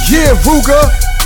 Yeah, Ruger.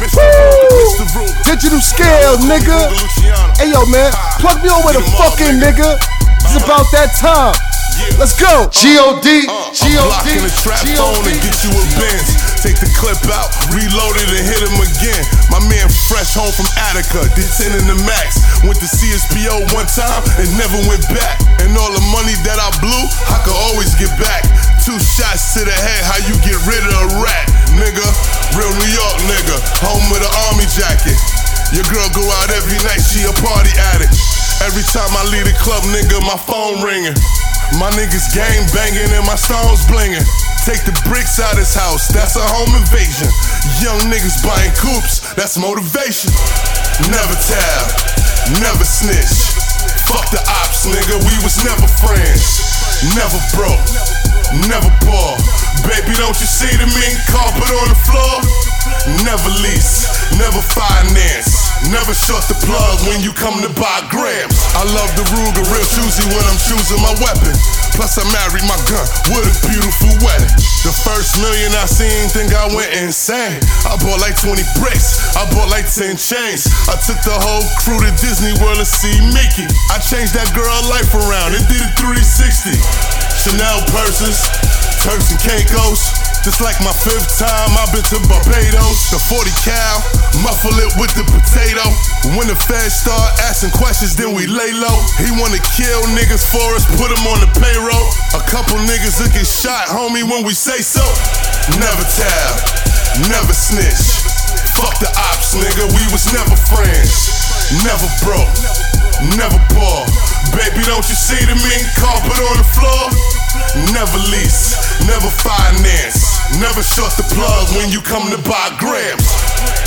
Woo! Digital scale, nigga. Hey, yo, man. Plug me on with a fucking nigga. It's about that time. Let's go. G.O.D. G.O.D. in the trap phone and get you a Benz. Take the clip out, reload it and hit him again. My man fresh home from Attica, did 10 in the max. Went to CSPO one time and never went back. And all the money that I blew, I could always get back. 2 shots to the head, how you get rid of a rat, nigga? Real New York nigga, home with an army jacket. Your girl go out every night, she a party addict. Every time I leave the club, nigga, my phone ringing. My niggas gang banging and my stones blinging. Take the bricks out his house, that's a home invasion. Young niggas buying coupes, that's motivation. Never tell, never snitch. Fuck the ops, nigga, we was never friends. Never broke, never poor. Baby, don't you see the mink carpet on the floor? Never lease, never finance. Never short the plug when you come to buy grams. I love the Ruger, real choosy when I'm choosing my weapon. Plus I married my gun with a beautiful wedding. The first million I seen, think I went insane. I bought like 20 bricks, I bought like 10 chains. I took the whole crew to Disney World to see Mickey. I changed that girl life around and did it 360. Chanel purses, Turks and Caicos. Just like my 5th time, I've been to Barbados. The 40 cal, muffle it with the potato. When the feds start asking questions, then we lay low. He wanna kill niggas for us, put them on the payroll. A couple niggas will get shot, homie, when we say so. Never tell, never snitch. Fuck the ops, nigga, we was never friends. Never broke, never poor. Baby, don't you see the mink carpet on the floor? Never lease, never finance. Never short the plug when you come to buy grams.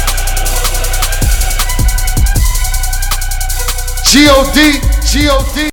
G.O.D. G.O.D.